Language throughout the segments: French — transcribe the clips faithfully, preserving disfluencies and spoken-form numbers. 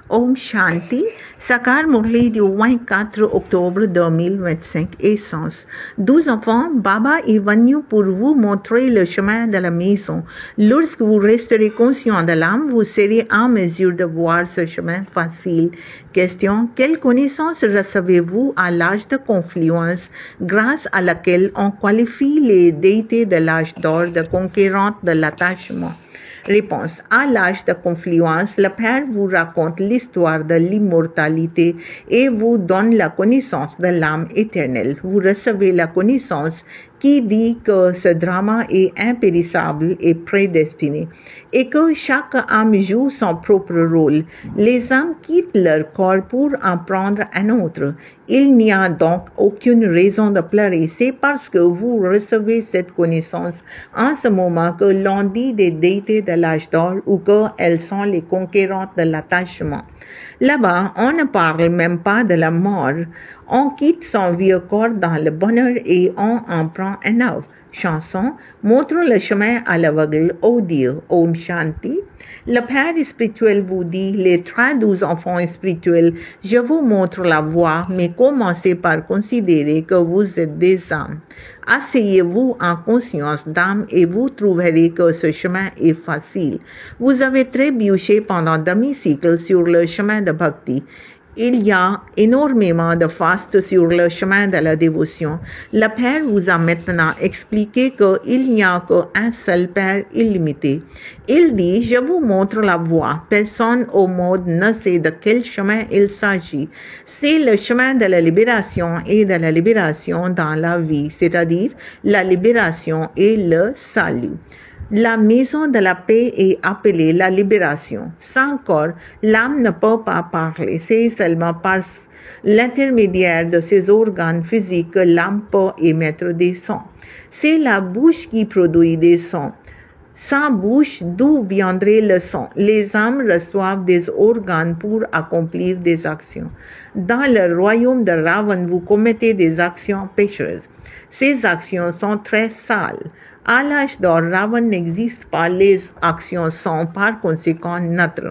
Om Shanti, Sakar Murli du vingt-quatre octobre deux mille vingt-cinq, Essence. Douze enfants, Baba est venu pour vous montrer le chemin de la maison. Lorsque vous resterez conscient de l'âme, vous serez en mesure de voir ce chemin facile. Question, quelle connaissance recevez-vous à l'âge de confluence, grâce à laquelle on qualifie les déités de l'âge d'or de conquérantes de l'attachement? Réponse. À l'âge de confluence, le Père vous raconte l'histoire de l'immortalité et vous donne la connaissance de l'âme éternelle. Vous recevez la connaissance qui dit que ce drama est impérissable et prédestiné et que chaque âme joue son propre rôle. Les âmes quittent leur corps pour en prendre un autre. Il n'y a donc aucune raison de pleurer. C'est parce que vous recevez cette connaissance en ce moment que l'on dit des déités de l'âge d'or ou qu'elles sont les conquérantes de l'attachement. Là-bas, on ne parle même pas de la mort. On quitte son vieux corps dans le bonheur et on en prend un neuf. Chanson, montre le chemin à l'aveugle, ô Dieu, Om Shanti. Le Père spirituel vous dit, les très douze enfants spirituels, je vous montre la voie, mais commencez par considérer que vous êtes des âmes. Asseyez-vous en conscience d'âme et vous trouverez que ce chemin est facile. Vous avez trébuché pendant demi-siècle sur le chemin de Bhakti. Il y a énormément de fastes sur le chemin de la dévotion. Le Père vous a maintenant expliqué qu'il n'y a qu'un seul Père illimité. Il dit, je vous montre la voie. Personne au monde ne sait de quel chemin il s'agit. C'est le chemin de la libération et de la libération dans la vie, c'est-à-dire la libération et le salut. La maison de la paix est appelée la libération. Sans corps, l'âme ne peut pas parler. C'est seulement par l'intermédiaire de ses organes physiques que l'âme peut émettre des sons. C'est la bouche qui produit des sons. Sans bouche, d'où viendrait le son? Les âmes reçoivent des organes pour accomplir des actions. Dans le royaume de Ravan, vous commettez des actions péchereuses. Ces actions sont très sales. À l'âge d'or, Ravan n'existe pas, les actions sont par conséquent neutres.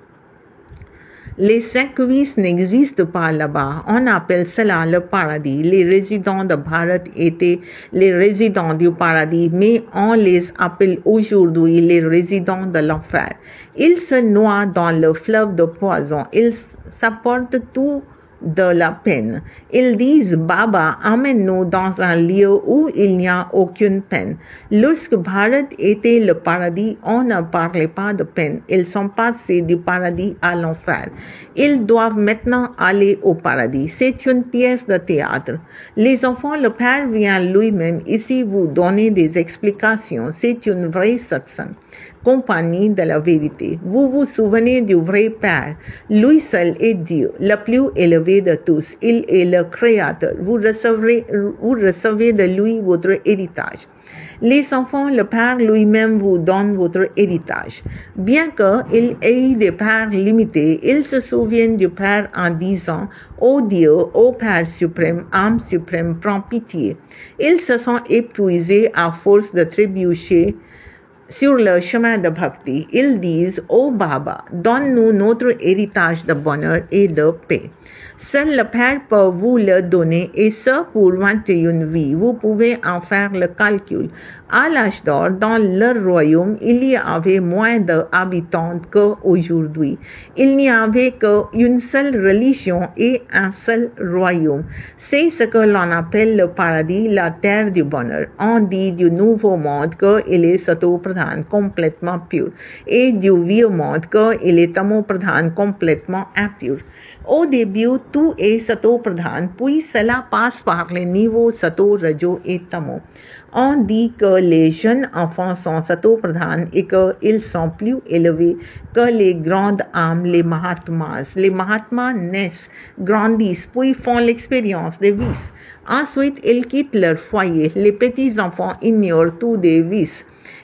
Les cinq vices n'existent pas là-bas. On appelle cela le paradis. Les résidents de Bharat étaient les résidents du paradis, mais on les appelle aujourd'hui les résidents de l'enfer. Ils se noient dans le fleuve de poison. Ils s'apportent tout de la peine. Ils disent, Baba, emmène-nous dans un lieu où il n'y a aucune peine. Lorsque Bharat était le paradis, on ne parlait pas de peine. Ils sont passés du paradis à l'enfer. Ils doivent maintenant aller au paradis. C'est une pièce de théâtre. Les enfants, le Père vient lui-même ici vous donner des explications. C'est une vraie satsang. Compagnie de la vérité. Vous vous souvenez du vrai Père. Lui seul est Dieu, le plus élevé de tous. Il est le Créateur. Vous recevrez, vous recevez de lui votre héritage. Les enfants, le Père lui-même vous donne votre héritage. Bien qu'il ait des pères limités, ils se souviennent du Père en disant, ô Dieu, ô Père suprême, âme suprême, prends pitié. Ils se sont épuisés à force de trébucher sur le chemin de Bhakti. Ils disent, ô Baba, donne-nous notre héritage de bonheur et de paix. Seul le Père peut vous le donner et ce pour vingt et une vies. Vous pouvez en faire le calcul. À l'âge d'or, dans leur royaume, il y avait moins d'habitants qu'aujourd'hui. Il n'y avait qu'une seule religion et un seul royaume. C'est ce que l'on appelle le paradis, la terre du bonheur. On dit du nouveau monde qu'il est sato-pradhan complètement pur et du vieux monde qu'il est tamo-pradhan complètement impur. Au début, tout est sato-pradhan, puis cela passe par les niveaux sato, rajo et tamo. On dit que les jeunes enfants sont sato-pradhan et qu'ils sont plus élevés que les grandes âmes, les mahatmas. Les mahatmas naissent, grandissent, puis font l'expérience des vices. Ensuite, ils quittent leur foyer. Les petits enfants ignorent tous des vices.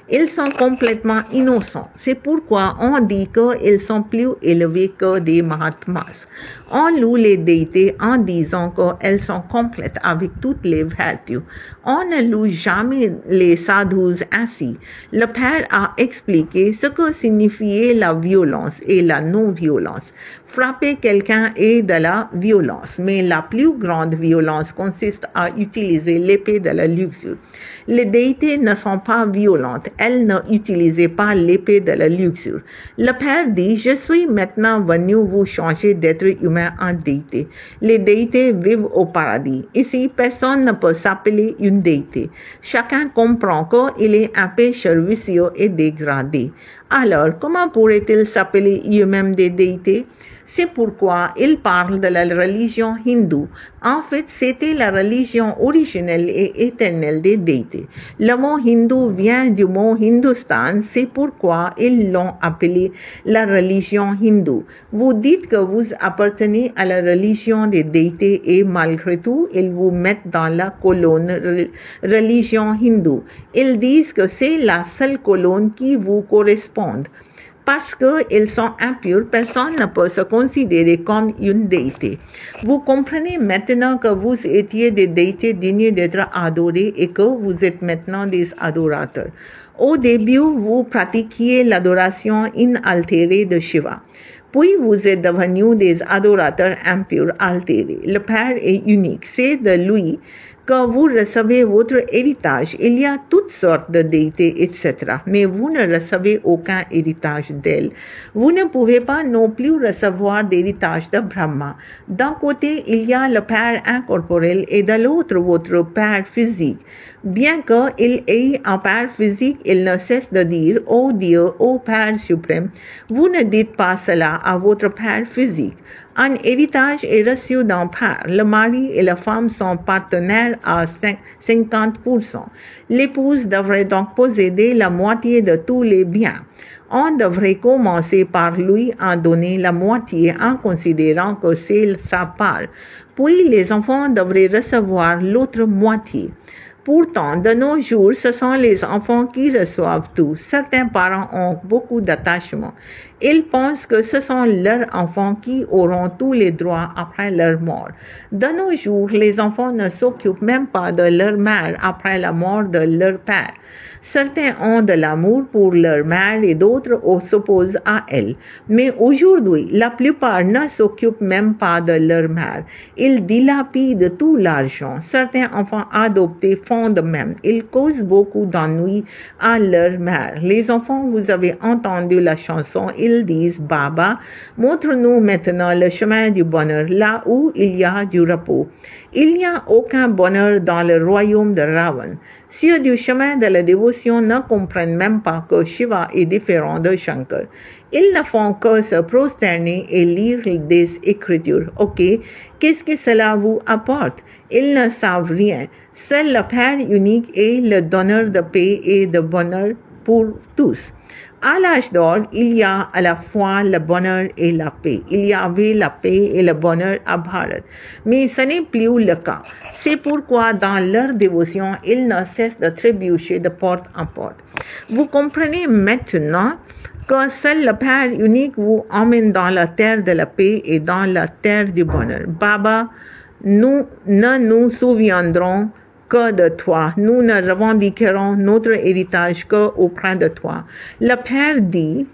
Ils sont complètement innocents. C'est pourquoi on dit qu'ils sont plus élevés que des Mahatmas. On loue les déités en disant qu'elles sont complètes avec toutes les vertus. On ne loue jamais les sadhus ainsi. Le Père a expliqué ce que signifiait la violence et la non-violence. Frapper quelqu'un est de la violence, mais la plus grande violence consiste à utiliser l'épée de la luxure. Les déités ne sont pas violentes, elles n'utilisaient pas l'épée de la luxure. Le Père dit, je suis maintenant venu vous changer d'être humain en déité. Les déités vivent au paradis. Ici, personne ne peut s'appeler une déité. Chacun comprend qu'il est un pécheur vicieux et dégradé. Alors, comment pourrait-il s'appeler eux-mêmes des déités? C'est pourquoi il parle de la religion hindoue. En fait, c'était la religion originelle et éternelle des déités. Le mot hindou vient du mot Hindustan, c'est pourquoi ils l'ont appelé la religion hindoue. Vous dites que vous appartenez à la religion des déités et malgré tout, ils vous mettent dans la colonne religion hindoue. Ils disent que c'est la seule colonne qui vous correspond. Parce qu'ils sont impurs, personne ne peut se considérer comme une déité. Vous comprenez maintenant que vous étiez des déités dignes d'être adorés et que vous êtes maintenant des adorateurs. Au début, vous pratiquiez l'adoration inaltérée de Shiva. Puis vous êtes devenus des adorateurs impurs altérés. Le Père est unique. C'est de lui que vous recevez votre héritage. Il y a toutes sortes de déités, et cetera. Mais vous ne recevez aucun héritage d'elle. Vous ne pouvez pas non plus recevoir d'héritage de Brahma. D'un côté, il y a le Père incorporel et de l'autre, votre Père physique. Bien qu'il ait un Père physique, il ne cesse de dire « Ô Dieu, ô Père suprême ». Vous ne dites pas cela à votre Père physique. Un héritage est reçu d'un père. Le mari et la femme sont partenaires à cinquante pour cent. L'épouse devrait donc posséder la moitié de tous les biens. On devrait commencer par lui en donner la moitié en considérant que c'est sa part. Puis les enfants devraient recevoir l'autre moitié. Pourtant, de nos jours, ce sont les enfants qui reçoivent tout. Certains parents ont beaucoup d'attachement. Ils pensent que ce sont leurs enfants qui auront tous les droits après leur mort. De nos jours, les enfants ne s'occupent même pas de leur mère après la mort de leur père. Certains ont de l'amour pour leur mère et d'autres s'opposent à elle. Mais aujourd'hui, la plupart ne s'occupent même pas de leur mère. Ils dilapident tout l'argent. Certains enfants adoptés font de même. Ils causent beaucoup d'ennuis à leur mère. Les enfants, vous avez entendu la chanson, ils disent « Baba, montre-nous maintenant le chemin du bonheur, là où il y a du repos. » Il n'y a aucun bonheur dans le royaume de Ravan. Ceux du chemin de la dévotion ne comprennent même pas que Shiva est différent de Shankar. Ils ne font que se prosterner et lire des écritures. Ok, qu'est-ce que cela vous apporte? Ils ne savent rien. Seul le Père unique est le donneur de paix et de bonheur pour tous. À l'âge d'or, il y a à la fois le bonheur et la paix. Il y avait la paix et le bonheur à Bharat. Mais ce n'est plus le cas. C'est pourquoi dans leur dévotion, ils ne cessent de trébucher de porte en porte. Vous comprenez maintenant que seul le Père unique vous emmène dans la terre de la paix et dans la terre du bonheur. Baba, nous ne nous souviendrons que de toi. Nous ne revendiquerons notre héritage qu'auprès de toi. Le Père dit,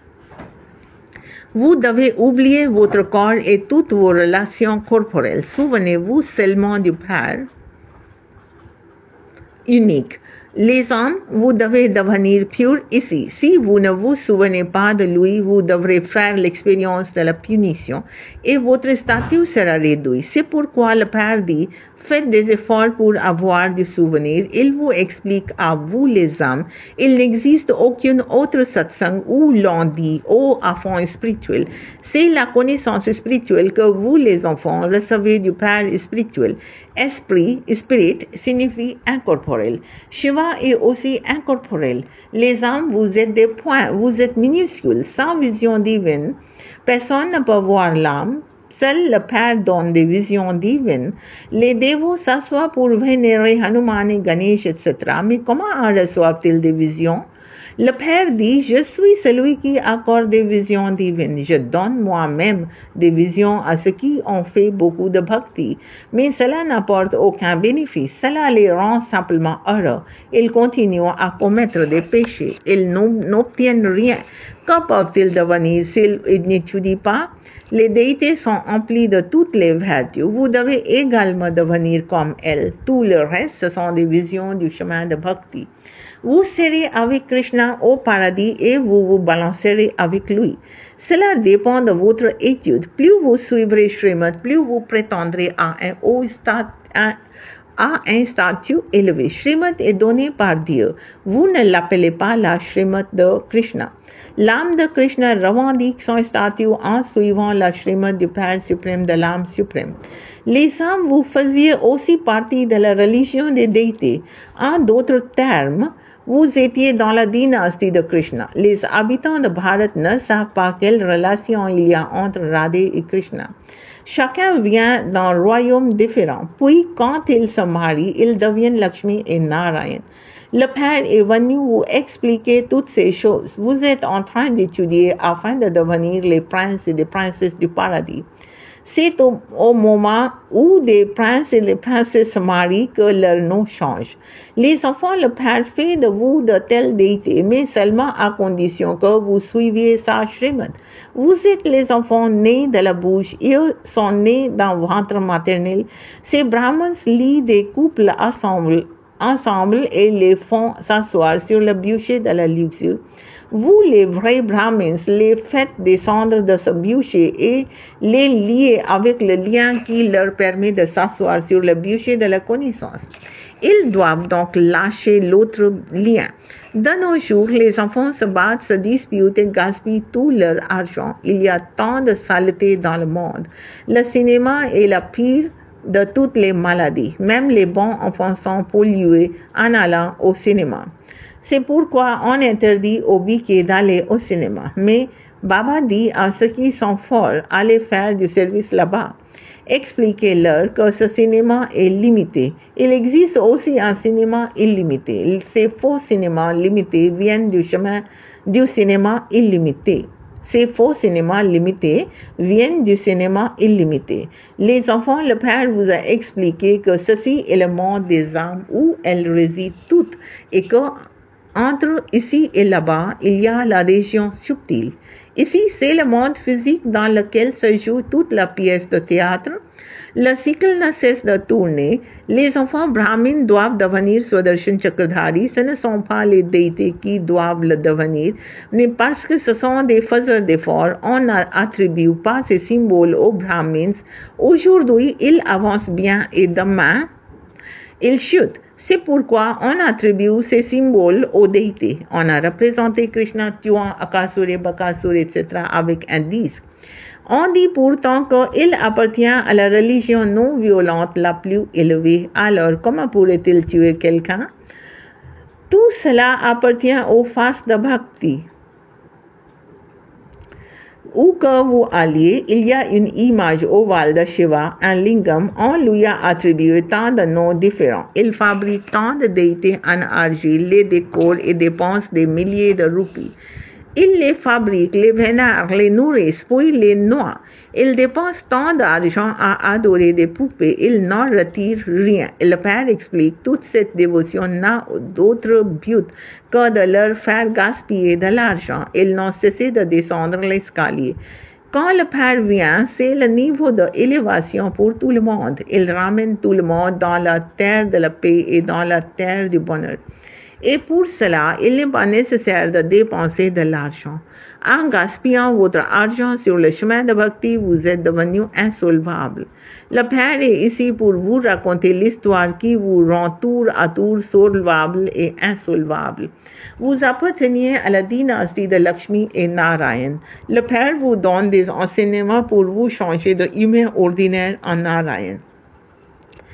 vous devez oublier votre corps et toutes vos relations corporelles. Souvenez-vous seulement du Père unique. Les hommes, vous devez devenir purs ici. Si vous ne vous souvenez pas de lui, vous devrez faire l'expérience de la punition et votre statut sera réduit. C'est pourquoi le Père dit, faites des efforts pour avoir du souvenir. Il vous explique à vous les âmes. Il n'existe aucune autre satsang où l'on dit, ô enfants spirituels. C'est la connaissance spirituelle que vous les enfants recevez du Père spirituel. Esprit, spirit, signifie incorporel. Shiva est aussi incorporel. Les âmes, vous êtes des points, vous êtes minuscules, sans vision divine. Personne ne peut voir l'âme. Seul le Père donne des visions divines. Les dévots s'assoient pour vénérer Hanuman et Ganesh, et cetera. Mais comment en reçoivent-ils des visions? Le Père dit, je suis celui qui accorde des visions divines. Je donne moi-même des visions à ceux qui ont fait beaucoup de bhakti. Mais cela n'apporte aucun bénéfice. Cela les rend simplement heureux. Ils continuent à commettre des péchés. Ils n'obtiennent rien. Que peuvent-ils devenir s'ils n'étudient pas? Les déités sont emplies de toutes les vertus. Vous devez également devenir comme elles. Tout le reste, ce sont des visions du chemin de bhakti. Vous serez avec Krishna au paradis et vous vous balancerez avec lui. Cela dépend de votre étude. Plus vous suivrez Srimad, plus vous prétendrez à un haut stade, à, à un statut élevé. Srimad est donné par Dieu. Vous ne l'appelez pas la Srimad de Krishna. L'âme de Krishna revendique son statut en suivant la Srimad du Père suprême de l'âme suprême. Les âmes, vous faisiez aussi partie de la religion des déités. En d'autres termes, vous étiez dans la dynastie de Krishna. Les habitants de Bharat ne savent pas quelle relation il y a entre Radhe et Krishna. Chacun vient d'un royaume différent. Puis, quand ils se marient, ils deviennent Lakshmi et Narayan. Le Père est venu vous expliquer toutes ces choses. Vous êtes en train d'étudier afin de devenir les princes et les princesses du paradis. C'est au, au moment où des princes et les princesses se marient que leur nom change. Les enfants, le Père fait de vous de telles déités, mais seulement à condition que vous suiviez sa Srimad. Vous êtes les enfants nés de la bouche, ils sont nés dans le ventre maternel. Ces brahmans lient des couples ensemble, ensemble et les font s'asseoir sur le bûcher de la luxure. Vous, les vrais Brahmins, les faites descendre de ce bûcher et les liez avec le lien qui leur permet de s'asseoir sur le bûcher de la connaissance. Ils doivent donc lâcher l'autre lien. De nos jours, les enfants se battent, se disputent et gaspillent tout leur argent. Il y a tant de saleté dans le monde. Le cinéma est la pire de toutes les maladies. Même les bons enfants sont pollués en allant au cinéma. C'est pourquoi on interdit aux biquets d'aller au cinéma. Mais Baba dit à ceux qui sont forts, allez faire du service là-bas. Expliquez-leur que ce cinéma est limité. Il existe aussi un cinéma illimité. Ces faux cinémas limités viennent du chemin du cinéma illimité. Ces faux cinémas limités viennent du cinéma illimité. Les enfants, le Père vous a expliqué que ceci est le monde des âmes où elles résident toutes et que entre ici et là-bas, il y a la région subtile. Ici, c'est le monde physique dans lequel se joue toute la pièce de théâtre. Le cycle ne cesse de tourner. Les enfants brahmins doivent devenir Swadershan Chakradhari. Ce ne sont pas les déités qui doivent le devenir, mais parce que ce sont des faiseurs d'efforts, on n'attribue pas ces symboles aux brahmins. Aujourd'hui, ils avancent bien et demain, ils chutent. C'est pourquoi on attribue ces symboles aux déités. On a représenté Krishna tuant Akasura, Bakasura, et cetera avec un disque. On dit pourtant qu'il appartient à la religion non violente la plus élevée. Alors, comment pourrait-il tuer quelqu'un? Tout cela appartient aux phases de bhakti. Où que vous alliez, il y a une image ovale de Shiva, un lingam. On lui a attribué tant de noms différents. Il fabrique tant de déités en argile, les décore et dépense des milliers de roupies. Il les fabrique, les vénère, les nourrissent, puis les noie. Il dépense tant d'argent à adorer des poupées, il n'en retire rien. Et le Père explique, toute cette dévotion n'a d'autre but que de leur faire gaspiller de l'argent. Ils n'ont cessé de descendre l'escalier. Quand le Père vient, c'est le niveau d'élévation pour tout le monde. Il ramène tout le monde dans la terre de la paix et dans la terre du bonheur. Et pour cela, il n'est pas nécessaire de dépenser de l'argent. En gaspillant votre argent sur le chemin de bhakti, vous êtes devenu insolvable. Le Père est ici pour vous raconter l'histoire qui vous rend tour à tour solvable et insolvable. Vous apparteniez à la dynastie de Lakshmi et Narayan. Le Père vous donne des enseignements pour vous changer de humain ordinaire en Narayan.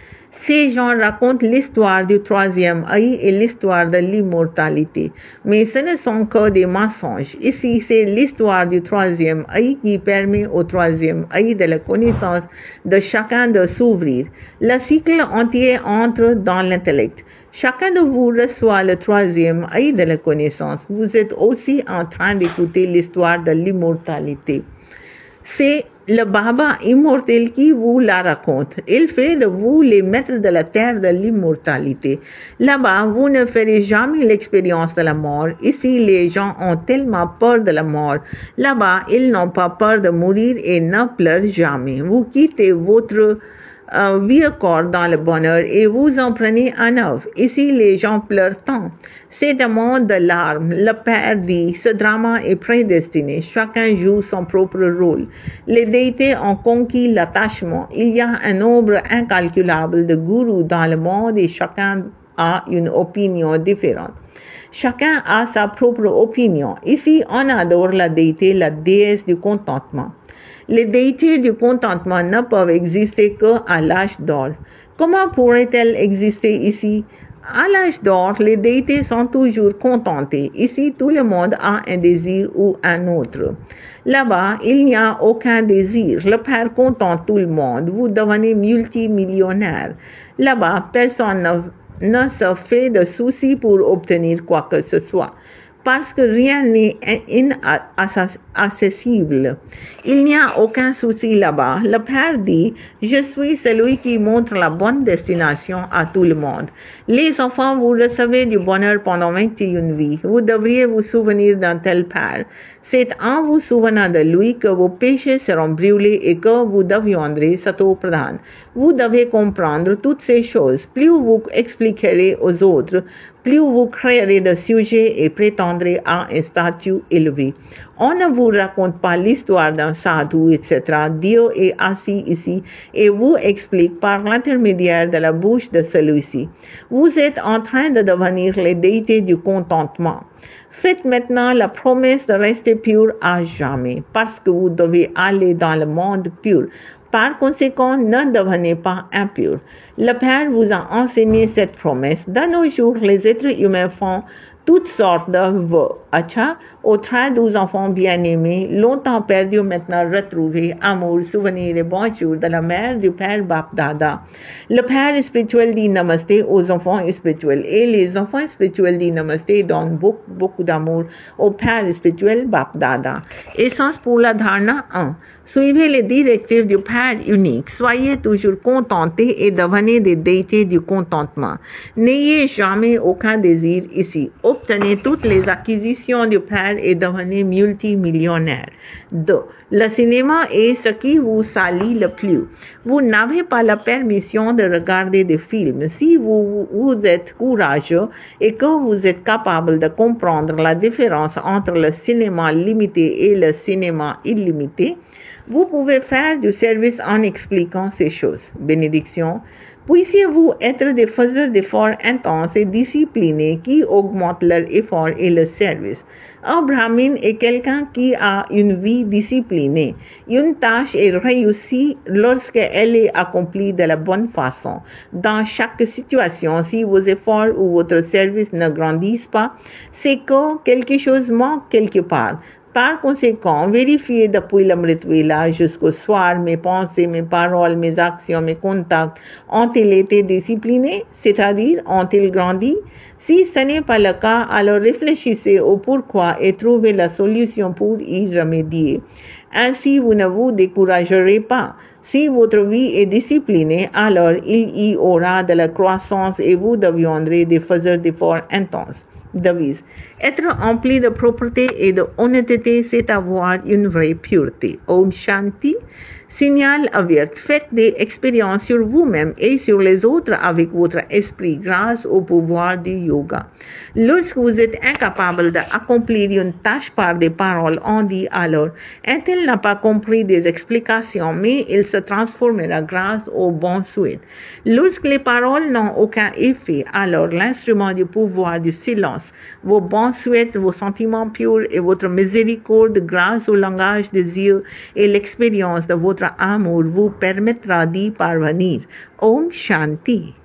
Ces gens racontent l'histoire du troisième œil et l'histoire de l'immortalité. Mais ce ne sont que des mensonges. Ici, c'est l'histoire du troisième œil qui permet au troisième œil de la connaissance de chacun de s'ouvrir. Le cycle entier entre dans l'intellect. Chacun de vous reçoit le troisième œil de la connaissance. Vous êtes aussi en train d'écouter l'histoire de l'immortalité. C'est le Baba immortel qui vous la raconte. Il fait de vous les maîtres de la terre de l'immortalité. Là-bas, vous ne ferez jamais l'expérience de la mort. Ici, les gens ont tellement peur de la mort. Là-bas, ils n'ont pas peur de mourir et ne pleurent jamais. Vous quittez votre euh, vieux corps dans le bonheur et vous en prenez un neuf. Ici, les gens pleurent tant. C'est un monde de larmes. Le Père dit, ce drama est prédestiné. Chacun joue son propre rôle. Les déités ont conquis l'attachement. Il y a un nombre incalculable de gourous dans le monde et chacun a une opinion différente. Chacun a sa propre opinion. Ici, on adore la déité, la déesse du contentement. Les déités du contentement ne peuvent exister qu'à l'âge d'or. Comment pourraient-elles exister ici? À l'âge d'or, les déités sont toujours contentées. Ici, tout le monde a un désir ou un autre. Là-bas, il n'y a aucun désir. Le Père contente tout le monde. Vous devenez multimillionnaire. Là-bas, personne ne, ne se fait de soucis pour obtenir quoi que ce soit. Parce que rien n'est inaccessible. Il n'y a aucun souci là-bas. Le Père dit, je suis celui qui montre la bonne destination à tout le monde. Les enfants, vous recevez du bonheur pendant vingt et une vies. Vous devriez vous souvenir d'un tel Père. C'est en vous souvenant de lui que vos péchés seront brûlés et que vous deviendrez Sato Pradhan. Vous devez comprendre toutes ces choses. Plus vous expliquerez aux autres, plus vous créerez de sujets et prétendrez à un statut élevé. On ne vous raconte pas l'histoire d'un sadhu, et cetera. Dieu est assis ici et vous explique par l'intermédiaire de la bouche de celui-ci. Vous êtes en train de devenir les déités du contentement. Faites maintenant la promesse de rester pur à jamais, parce que vous devez aller dans le monde pur. Par conséquent, ne devenez pas impur. Le Père vous a enseigné cette promesse. De nos jours, les êtres humains font toutes sortes de vœux. Acha, aux douze enfants bien-aimés, longtemps perdus, maintenant retrouvés, amour, souvenirs et bonjour de la mère du Père Bap Dada. Le Père spirituel dit namasté aux enfants spirituels et les enfants spirituels disent namasté donnent beaucoup, beaucoup d'amour au Père spirituel Bap Dada. Essence pour la dharna un. Suivez les directives du Père unique. Soyez toujours contentés et devenez des déités du contentement. N'ayez jamais aucun désir ici. Obtenez toutes les acquisitions du Père et devenez multimillionnaire. deux. Le cinéma est ce qui vous salit le plus. Vous n'avez pas la permission de regarder des films. Si vous, vous êtes courageux et que vous êtes capable de comprendre la différence entre le cinéma limité et le cinéma illimité, vous pouvez faire du service en expliquant ces choses. Bénédiction. Puissiez-vous être des faiseurs d'efforts intenses et disciplinés qui augmentent leur effort et leur service. Un brahmin est quelqu'un qui a une vie disciplinée. Une tâche est réussie lorsqu'elle est accomplie de la bonne façon. Dans chaque situation, si vos efforts ou votre service ne grandissent pas, c'est que quelque chose manque quelque part. Par conséquent, vérifiez depuis le Mritvela jusqu'au soir mes pensées, mes paroles, mes actions, mes contacts ont-ils été disciplinés, c'est-à-dire ont-ils grandi? Si ce n'est pas le cas, alors réfléchissez au pourquoi et trouvez la solution pour y remédier. Ainsi, vous ne vous découragerez pas. Si votre vie est disciplinée, alors il y aura de la croissance et vous deviendrez des faiseurs d'efforts intenses. Devise. Être empli de propreté et de honnêteté, c'est avoir une vraie pureté. Om Shanti. Signal avyakt. Faites des expériences sur vous-même et sur les autres avec votre esprit grâce au pouvoir du yoga. Lorsque vous êtes incapable d'accomplir une tâche par des paroles, on dit alors, un tel n'a pas compris des explications, mais il se transformera grâce au bon souhait. Lorsque les paroles n'ont aucun effet, alors l'instrument du pouvoir du silence, vos bons souhaits, vos sentiments purs et votre miséricorde grâce au langage des yeux et l'expérience de votre votre amour vous permettra d'y parvenir. Om Shanti.